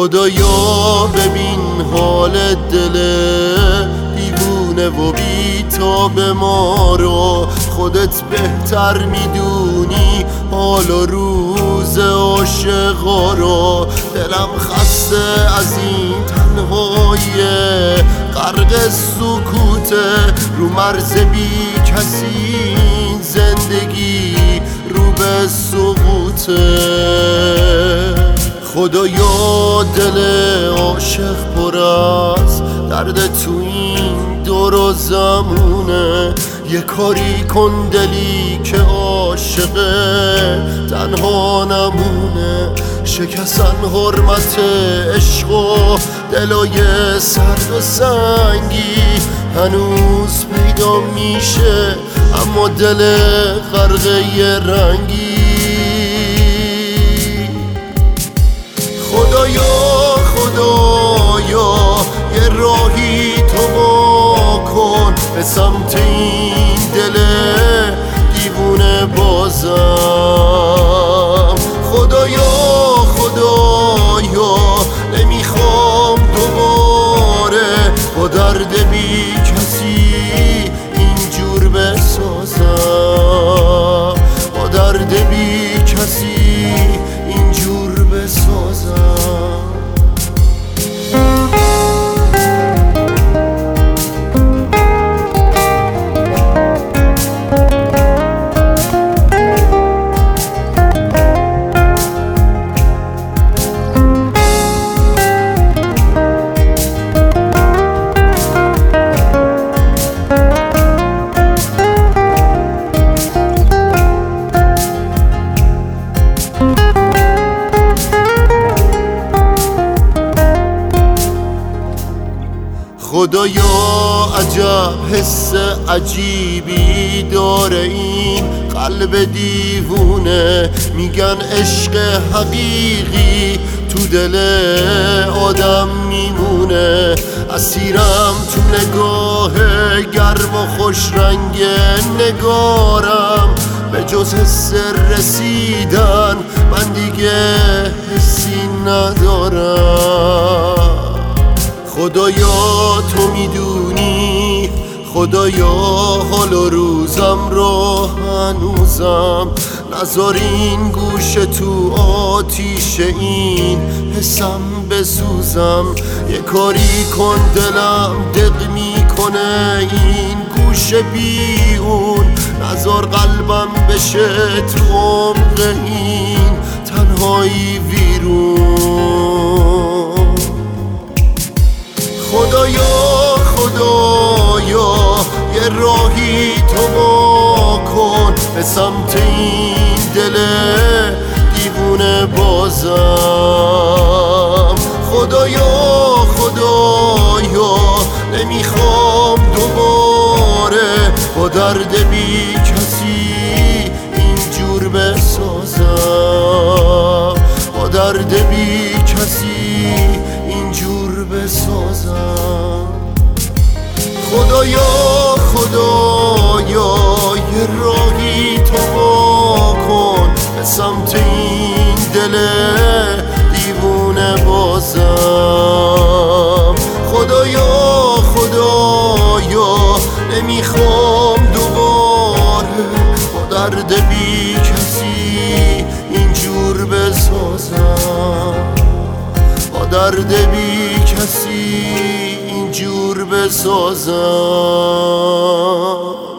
خدایا ببین حال دل دیوونه و بی‌تاب ما رو، خودت بهتر میدونی حال و روز عاشقا رو. دلم خسته از این تنهایی غرق سکوته، رو مرز بی کسی زندگی رو به سقوطه. خدایا دل عاشق پر از درد تو این دور و زمونه، یه کاری کن دلی که عاشقه تنها نمونه. شکستن حرمت عشق و دلای سرد و سنگی هنوز پیدا میشه، اما دل غرقه رنگی. خدایا یه راهی تو وا کن به سمت این دل دیوونه بازم. خدایا نمیخوام دوباره با درد بی کسی اینجور بسازم، با درد بی کسی اینجور بسازم. خدایا عجب حس عجیبی داره این قلب دیوونه، میگن عشق حقیقی تو دل آدم میمونه. اسیرم تو نگاه گرم و خوش رنگ نگارم، به جز حس رسیدن من دیگه حسی ندارم. خدایا تو میدونی، خدایا حال و روزم رو هنوزم نذار این گوشه تو آتیش این حسم بسوزم. یه کاری کن دلم دق میکنه این گوشه بیون، نذار قلبم بشه تو عمق این تنهایی ویرون. خدایا یه راهی تو وا کن به سمت این دل دیوونه بازم. خدایا نمیخوام دوباره با درد بی کسی اینجور بسازم، با درد بی کسی اینجور بسازم. خدایا یه راهی تو وا کن به سمت این دل دیوونه بازم. خدایا نمیخوام دوباره با درد بی کسی اینجور بسازم، با درد بی کسی اینجور بسازم.